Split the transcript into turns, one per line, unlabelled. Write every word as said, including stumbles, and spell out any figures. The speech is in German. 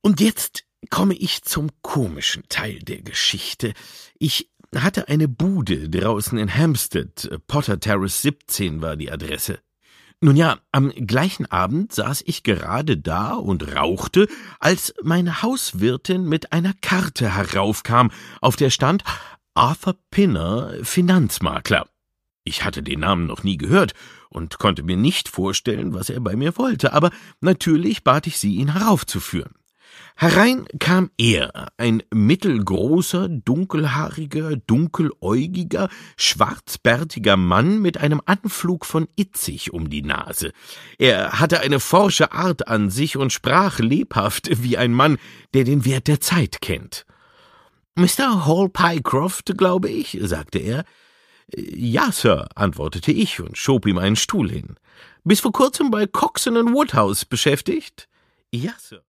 Und jetzt komme ich zum komischen Teil der Geschichte. Ich hatte eine Bude draußen in Hampstead, Potter Terrace siebzehn war die Adresse. Nun ja, am gleichen Abend saß ich gerade da und rauchte, als meine Hauswirtin mit einer Karte heraufkam, auf der stand Arthur Pinner, Finanzmakler. Ich hatte den Namen noch nie gehört und konnte mir nicht vorstellen, was er bei mir wollte, aber natürlich bat ich sie, ihn heraufzuführen. Herein kam er, ein mittelgroßer, dunkelhaariger, dunkeläugiger, schwarzbärtiger Mann mit einem Anflug von Itzig um die Nase. Er hatte eine forsche Art an sich und sprach lebhaft wie ein Mann, der den Wert der Zeit kennt. »Mister Hall Pycroft, glaube ich«, sagte er. »Ja, Sir«, antwortete ich und schob ihm einen Stuhl hin. »Bis vor kurzem bei Coxon and Woodhouse beschäftigt?« »Ja, Sir.«